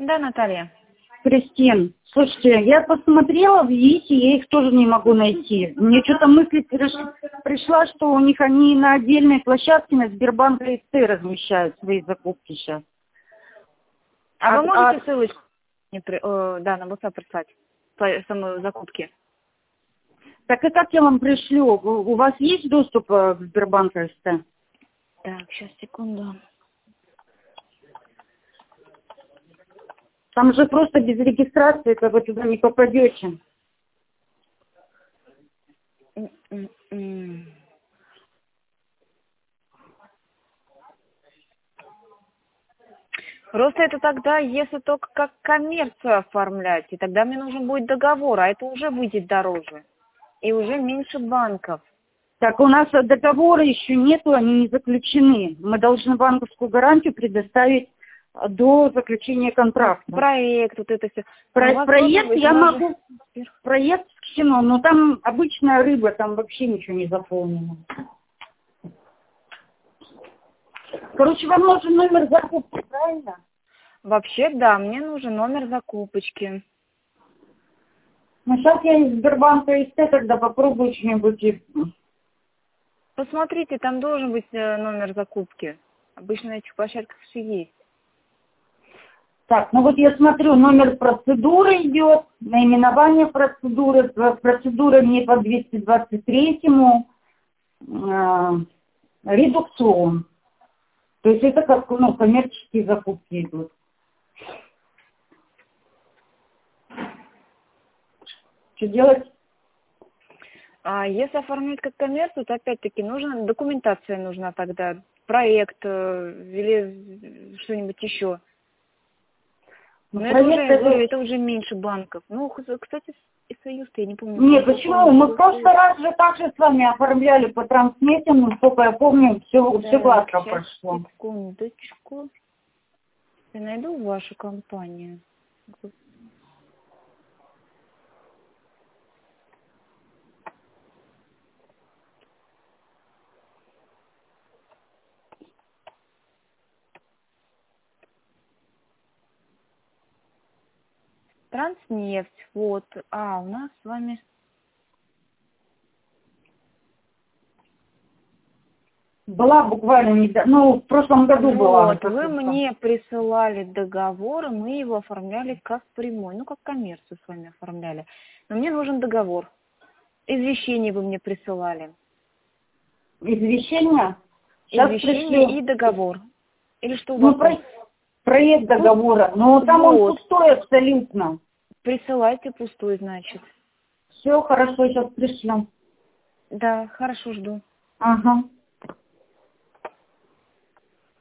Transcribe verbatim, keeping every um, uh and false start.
Да, Наталья. Кристин, слушайте, я посмотрела в ВИИТе, я их тоже не могу найти. Мне что-то мысль пришла, что у них они на отдельной площадке на Сбербанк СТ размещают свои закупки сейчас. А, а вы можете а... ссылочку э, да, на WhatsApp прислать, самой закупки? Так и как я вам пришлю? У вас есть доступ к Сбербанк СТ? Так, сейчас, секунду. Там же просто без регистрации, как вы туда не попадете. Просто это тогда, если только как коммерцию оформлять, и тогда мне нужен будет договор, а это уже выйдет дороже. И уже меньше банков. Так, у нас договора еще нету, они не заключены. Мы должны банковскую гарантию предоставить до заключения контракта. Проект, вот это все. Про проект я могу, проект скинул, но там обычная рыба, там вообще ничего не заполнено. Короче, вам нужен номер закупки, правильно? Вообще, да, мне нужен номер закупочки. Ну, сейчас я из Сбербанка СТ тогда попробую что-нибудь. Посмотрите, там должен быть номер закупки. Обычно на этих площадках все есть. Так, ну вот я смотрю, номер процедуры идет, наименование процедуры, процедура мне по двести двадцать третьему, э, редукцион. То есть это как, ну, коммерческие закупки идут. Что делать? А если оформить как коммерцию, то опять-таки нужна документация нужна тогда, проект или что-нибудь еще. Но ну, это, уже, это... это уже меньше банков. Ну, кстати, и Союз-то я не помню. Нет, почему? Мы в прошлый раз же так же с вами оформляли по трансметиям, насколько я помню, все, да, все гладко прошло. Секундочку. Я найду вашу компанию. Транснефть, вот. А, у нас с вами... Была буквально, недавно, ну, в прошлом году вот, была. Вот, вы мне присылали договор, и мы его оформляли как прямой, ну, как коммерцию с вами оформляли. Но мне нужен договор. Извещение вы мне присылали. Извещение? Извещение пришлю. И договор. Или что у ну, вас? Про... Проект договора, но там вот. Он пустой абсолютно. Присылайте пустой, значит. Все, хорошо, сейчас пришлю. Да, хорошо, жду. Ага.